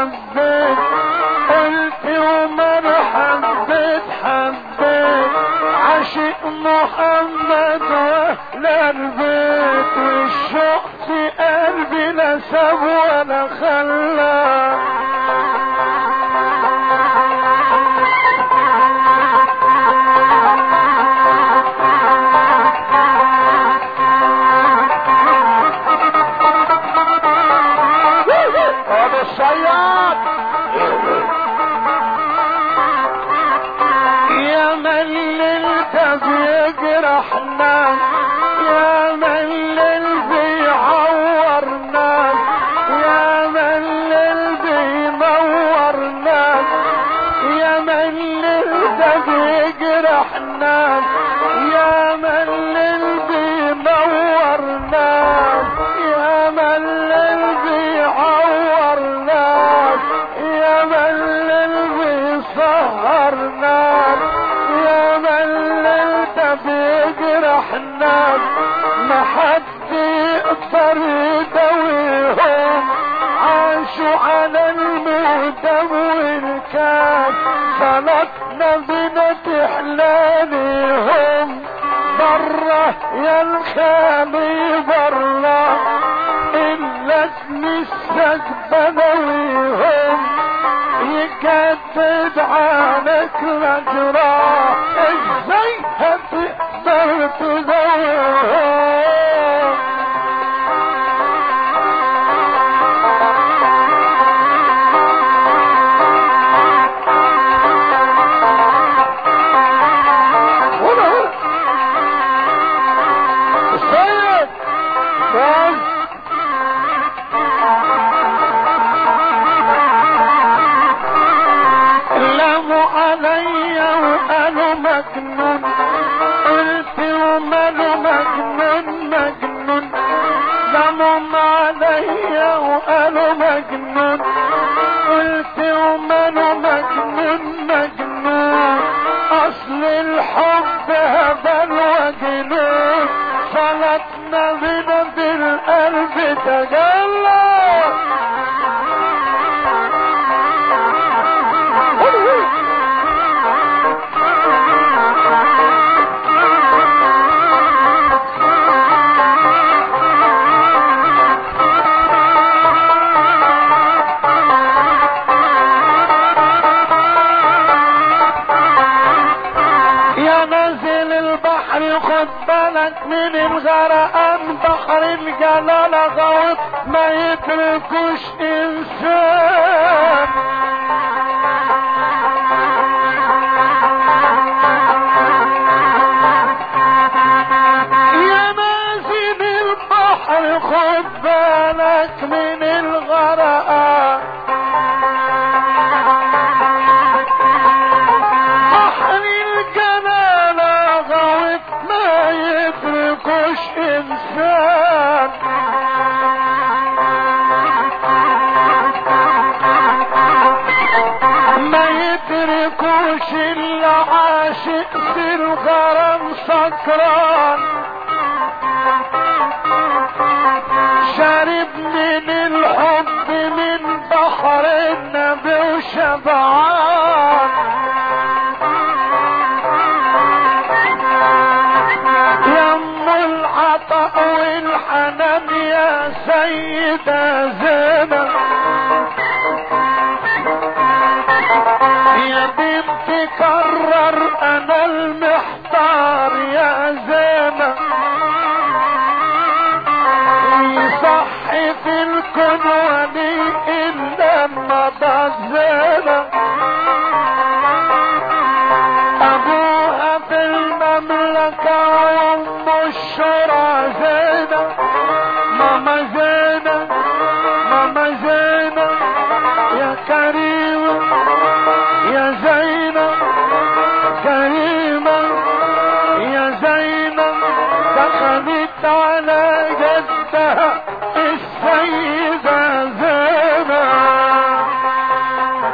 حبيت قلت ومن حبيت حبيت عاشق محمد واهل البيت والشوق في قلبي لا ساب ولا خلى الصياد يا من للت بيجرحنا يا من لل بيعورنا يا من لل بينورنا يا من للت بيجرحنا يا من لل بينورنا يا من لل بيعورنا يا من لل بيسهرنا يا من للت بيجرحنا ما حد يقدر يداويهم عاشوا على المهدم والكاس صلاتنا بنا تحلاليهم برا يا الخالي برا إلا مسك بناويهم يكتب عنك الأجراح ازاي هتقدر تداويهم عليا وقالوا مجنون قلت وماله مجنون مجنون لموا عليا وقالوا مجنون قلت وماله مجنون مجنون اصل الحب هبل وجنون صلاتنا بنا بالقلب تجلى خد بالك من الغرقان بحر الجلالة غوط ما يتركوش انسان يا نازل البحر خد بالك من الغرقان يتركوش انسان ما يتركوش الا عاشق في الغرام سكران شارب من الحب من بحر النبي وشبعان العطاء والحنان يا سيدة زينب يا بنت كرر انا المحتار يا زينب يصحي في الكون ولي الا مضى زينب ابوها في المملكة وام الشرى زينب ماما زينب ماما زينب يا كريمة يا زينب كريمة يا زينب دخلت على جدها السيدة زينب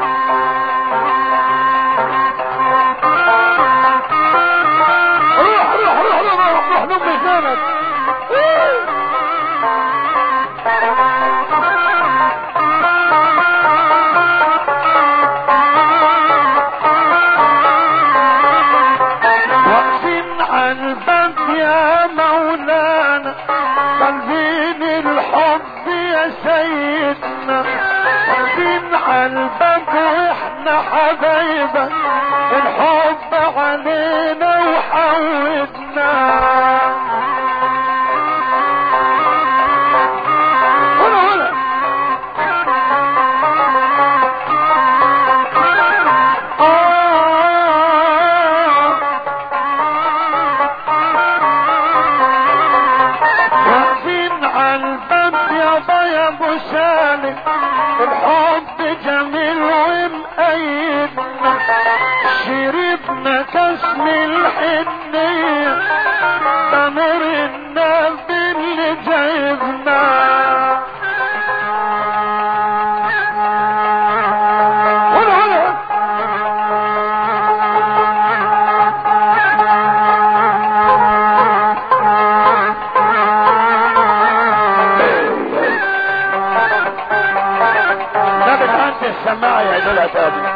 واقفين عالباب واحنا حبايبك، الحب علينا وحودنا. الحب جميل ومقيدنا، شربنا كاس من الحنية، تمر الناس اللي جايبنا. السماعة يعيدولها تاني.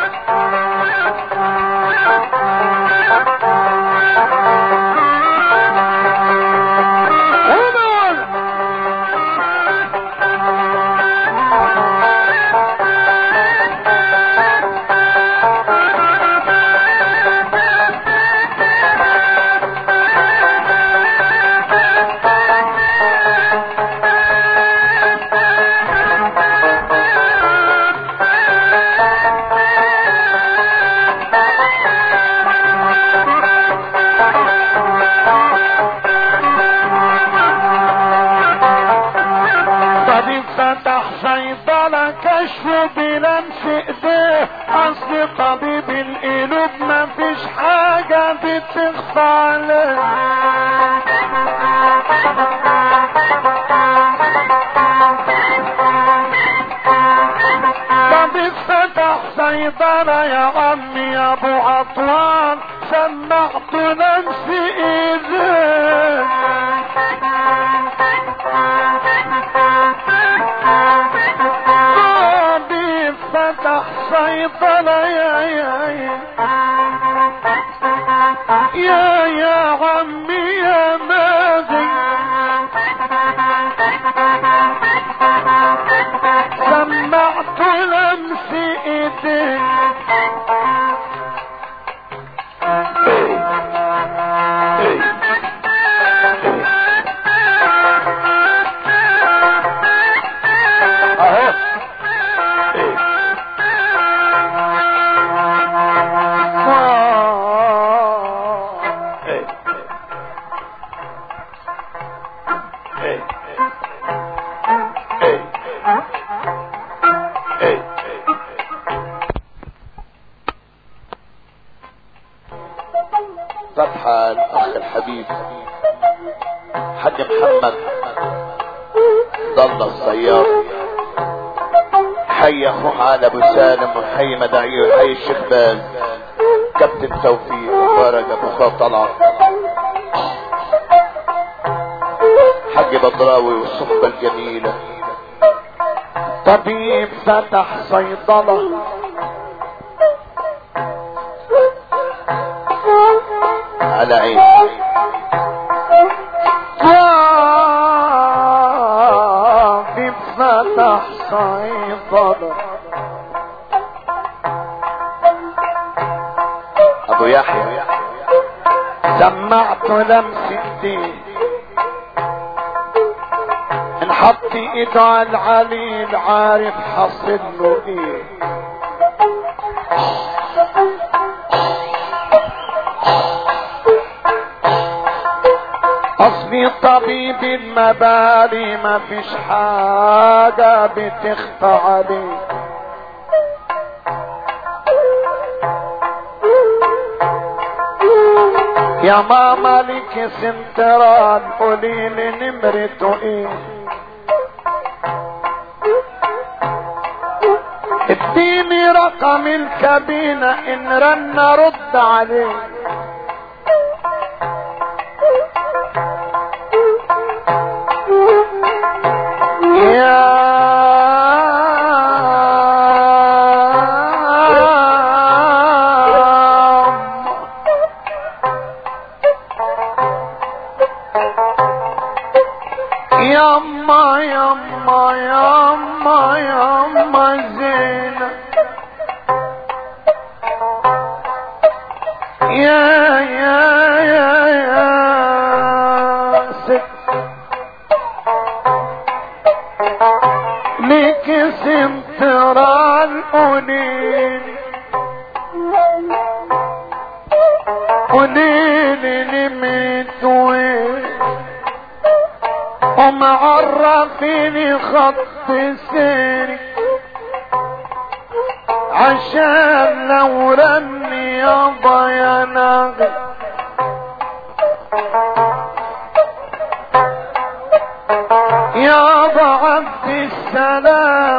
بلمس ايديه، اصل طبيب القلوب مفيش حاجة بتخفى عليه. طبيب فتح صيدلة يا عمي يا ابو عطوان، سمعت لمس ايديه. فتح صيدلة يا عمي يا مازن، سمعت لمس ايديك. فتحة الاخ الحبيب حاج محمد ضل الصياد، حي اخوه على ابو سالم، وحي مدعي، وحي الشيخ باز، كابتن توفيق وفارج ابو خالد طلعت، حاج بدراوي والصحبة الجميلة. طبيب فتح صيدلة على عين. طبيب فتح صيدلة ابو يحيى، سمعت لمس ايديه، انحط ايده على العليل، عارف حصل له ايه. اصلي طبيب المبالي مفيش حاجة بتخفى عليه. يا ماما لك سنتران، قوليلي نمرته ايه. اديني رقم الكابينة، ان رن رد عليه. يما يما يما يما زين قوليلي نمت وين ومعرفيني خط سيري عشان لو رني يابا يا ناغي يابا عبد السلام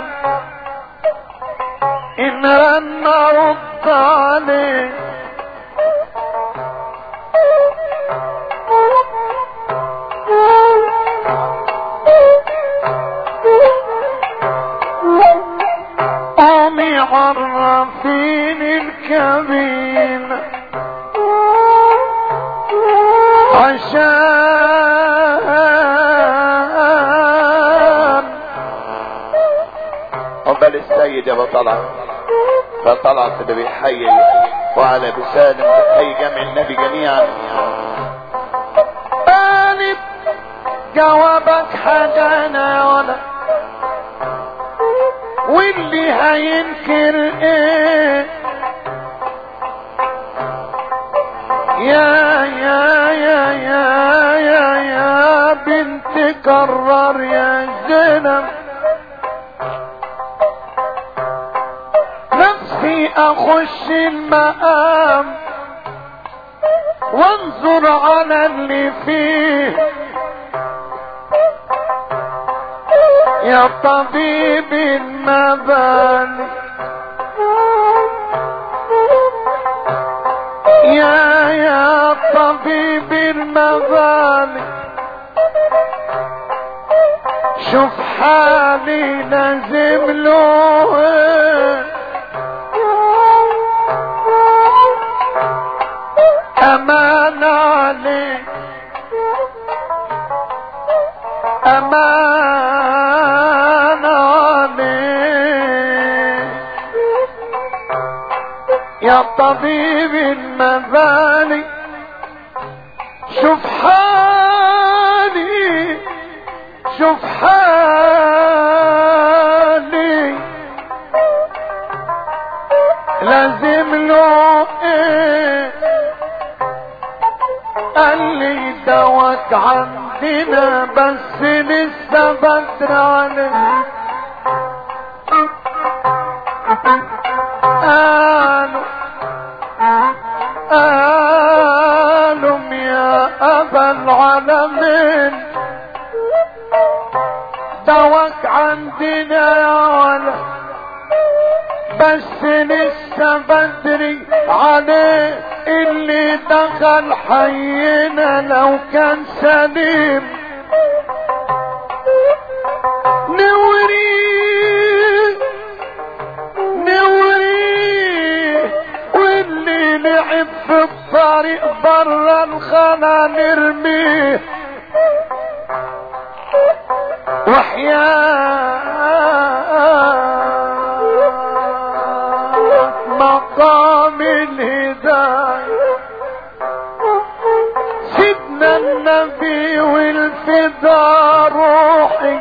ان رن رد عليه قومي عرفيني الكبير عشان عقبال السيد يا ابو طلعت. فطلعت اللي بيحيي وعلى بسالم بيحيي جمع النبي جميعا. قالب جوابك حاجانا ولا واللي هينكر ايه يا يا يا يا يا يا بنت كرر يا زينب نفسي اخش المقام وانظر على اللي فيه يا طبيب المباني يا طبيب المباني شوف حالي لازم له امان عليك امان عليك يا طبيب المباني شوف حالي شوف حالي لازم له ايه قال لي دواك عندنا بس لسه بدر عليك قالوا يا ابا العالمين دواك عندنا يا ولد بس لسه بدري عليه اللي دخل حينا لو كان سليم نوريه نوريه واللي لعب في الطريق برا الخلا نرميه وحياة مقام الهداية سيدنا النبي والفدا روحي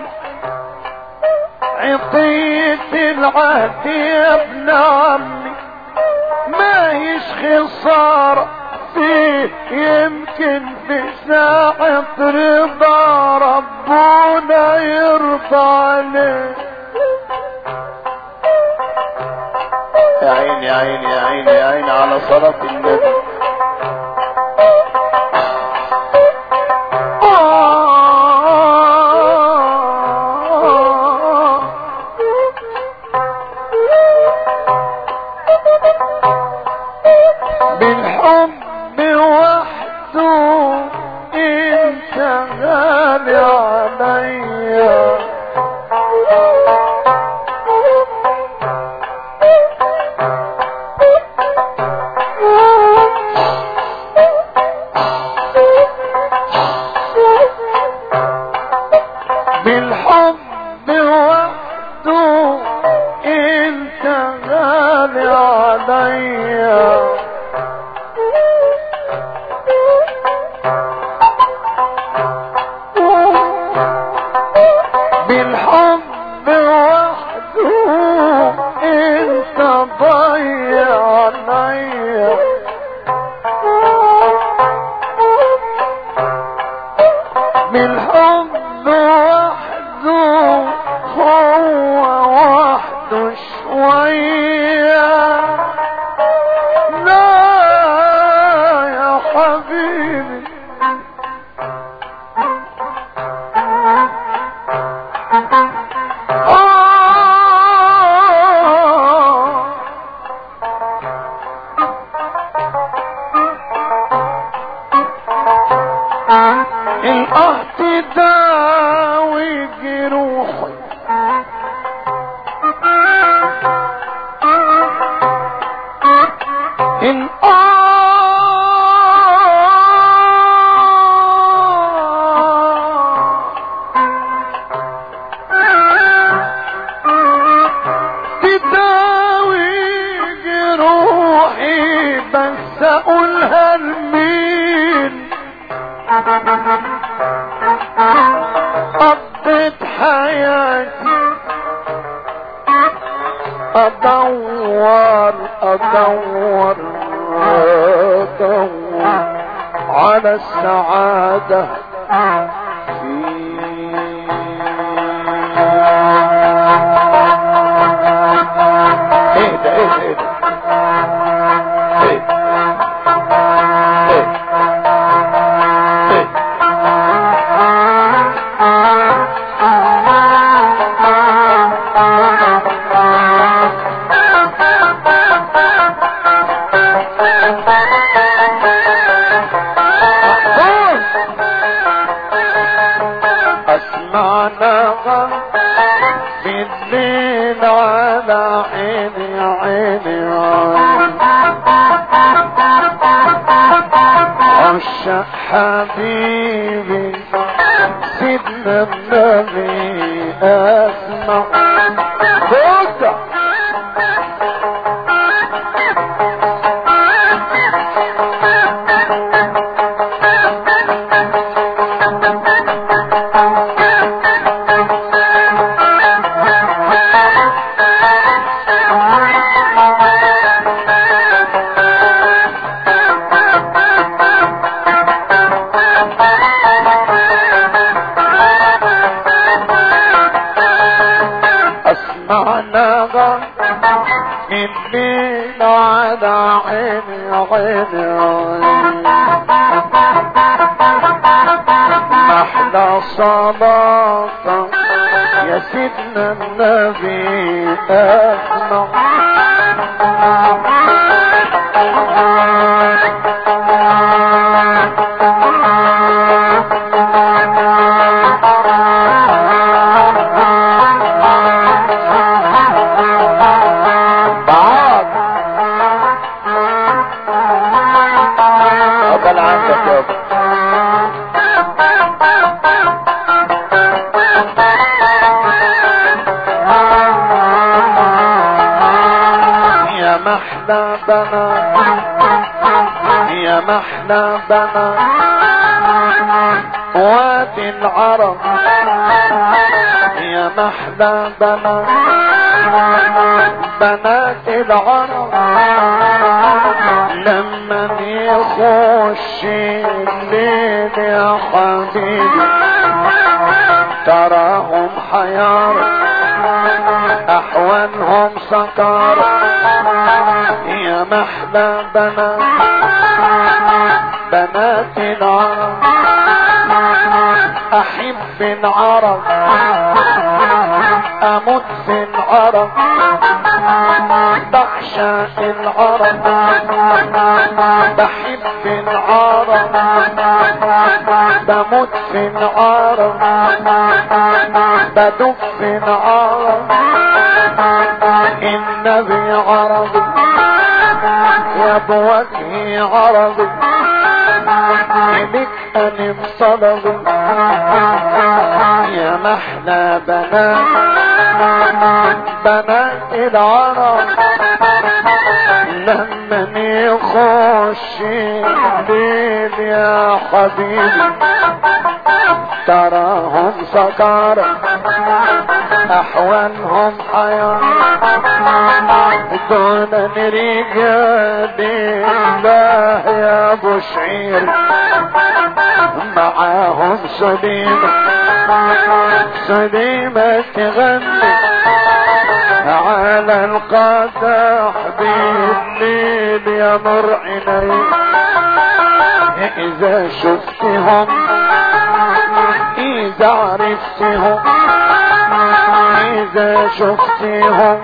عطيت العهد يا ابن عمي ما هيش خسارة فيه يمكن في ساعة رضا ربنا يرضى عليه يا عيني يا عيني يا عيني يا عيني على صلاة النبي. بالحب وحده انت غالي عليا بالحب وحده انت غالي عليا بالحب وحده لا يا حبيبي القهط داوي جروحي تداوي جروحي بس اقولها لمين قضيت حياتي ادور على السعادة اهدى اسمعنا بالليل على عيني عشق حبيبي سيدنا النبي اسمع بوسع نغم الليل على عيني أحلى صلاة يا سيدنا النبي أسمع يا محلى بنا وادي العرب يا محلى بنا بنات العرب لما يخش الليل يا حبيبي تراهم حيار احوالهم سكر يا محلى بنات العرب احب العرب اموت في العرب بعشق العرب بحب العرب بموت في العرب بدب في العرب النبي عربي يا بوجهي عربي لك أنا بصلبي يا محلى بنات العرب لما يخش الليل يا حبيبي تراهم سكارى احوالهم حياة دون رجال الله يا ابو شعير معاهم سليمة تغني على القدح بالليل يا نور عيني اذا شفتهم اذا عرفتهم اذا شفتهم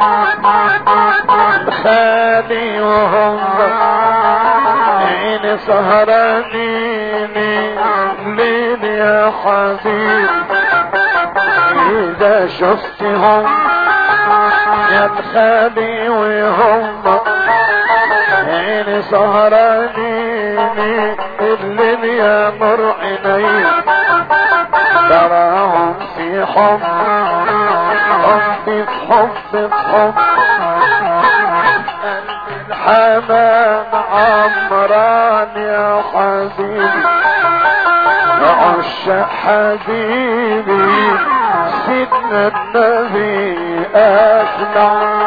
خالي وهم عيني سهرانيني ليل يا حبيب اذا شفتهم يا خالي وهم عيني سهرانيني الليل يا نور عيني تراهم في حب حب حب حب الحمام عمران يا حبيبي عشاق حبيبي سيدنا النبي اسمع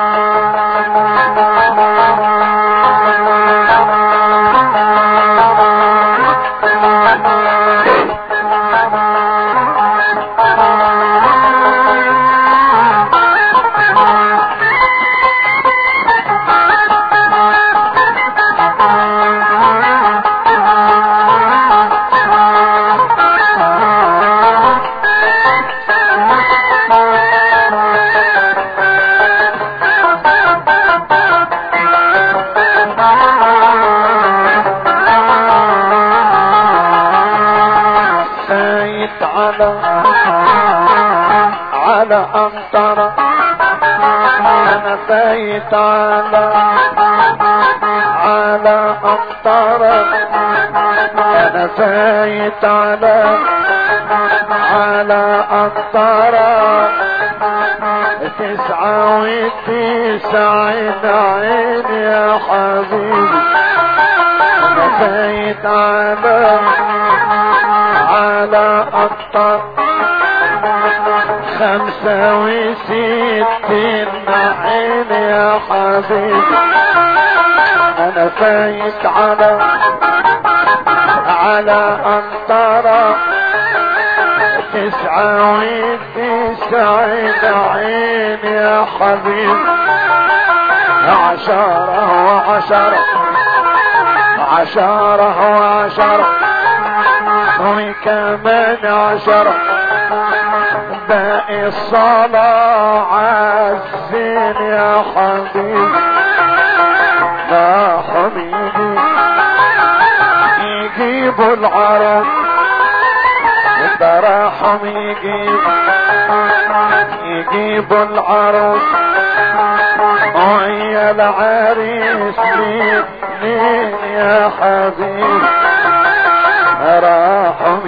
على أمطار أنا فايت على أمطار أنا فايت على أمطار 99 عين يا حبيبي أنا فايت على أمطار 65 عين يا حبيبي انا فايت على أمطار 99 عين يا حبيبي 10 وكمان 10 باقي الصلاة عالزين يا حبيبي لا حبيبي يجيبوا العرب الدراحم يجيبوا العروس ويا العريس مين يا حبيبي راحم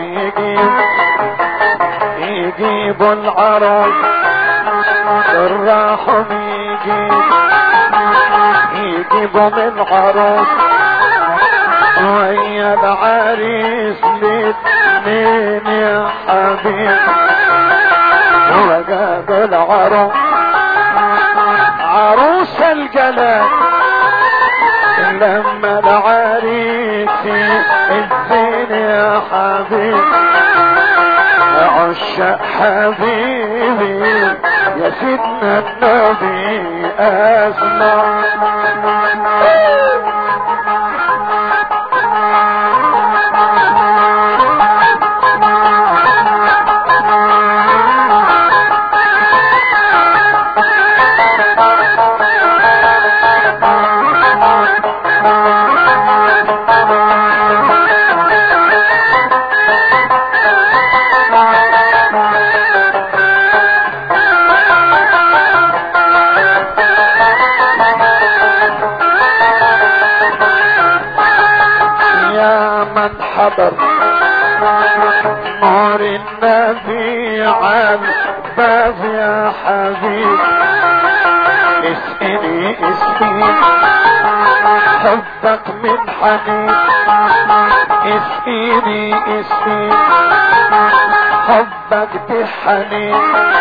يجيبوا العروس الراحم يجيبوا من عروس ويا العريس مين يا حبيبي وجاب العروس عروس الجلال لما العريس الزين يا حبيبي عشاق حبيبي يا سيدنا النبي اسمع حضر نور النبي على الباب يا حبيب اسقني حبك من حنين اسقني حبك بحنين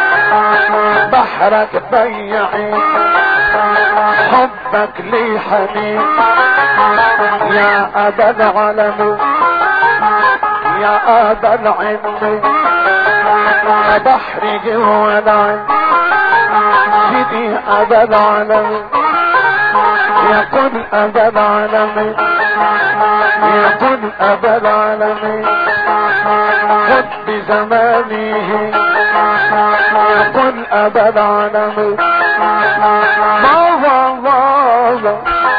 بحرك بيعين حبك لي حنين يا أبا العالمين يا أبا العلم بحر جوه العين في سيدي ابا العالمين يقول ابا العالمين يقول ابا العالمين خذ بزمانه يقول ابا العالمين بابا بابا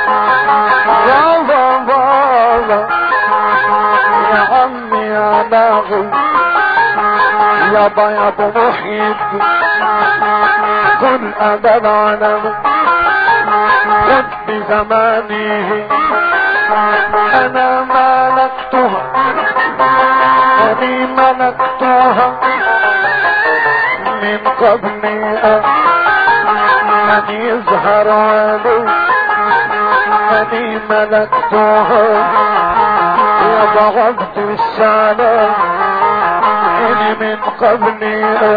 بابا بابا يا عمي يا باغي يا ابو محي الدين قل ابا العالمين خذ بزمانه انا ملكتها اني ملكتها من قبل ان يظهر علي اني ملكتها يا ضغطت السلام اني من قبل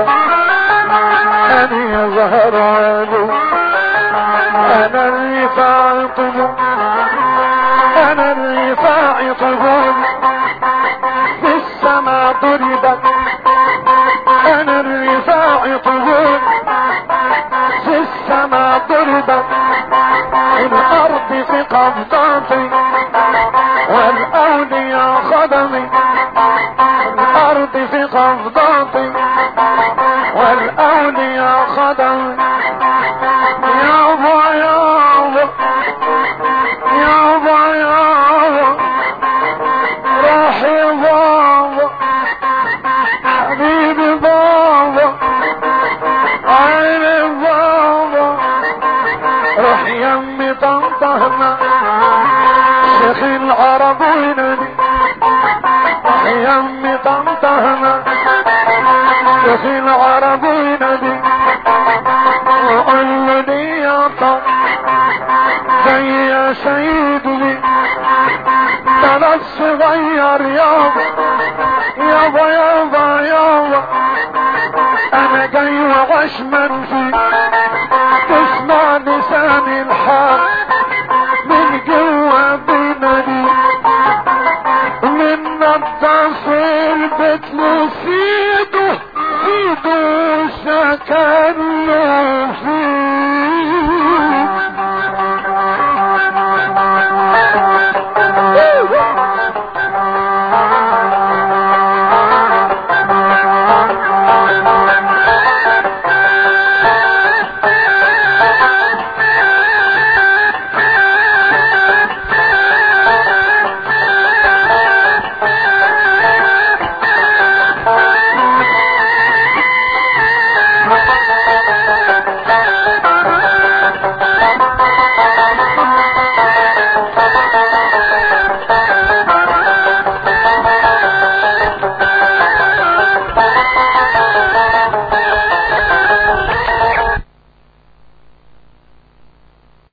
ان يظهر علي انا الرفاع طبول انا الرفاع طبول في السماء ضربت انا الرفاع طبول في السماء ضربت الارض في قبضاتي والاولياء خدمي الارض في قبضاتي والاولياء خدمي يابا يابا يابا يابا روحي بابا حبيبي بابا عيني بابا روح يمي طنطهنا شيخ العرب وينادي روح يمي طنطهنا شيخ العرب وينادي وقل لي يا طن زي يا سيدي انا الصغير يابا يابا يابا يابا انا جاي وعشمة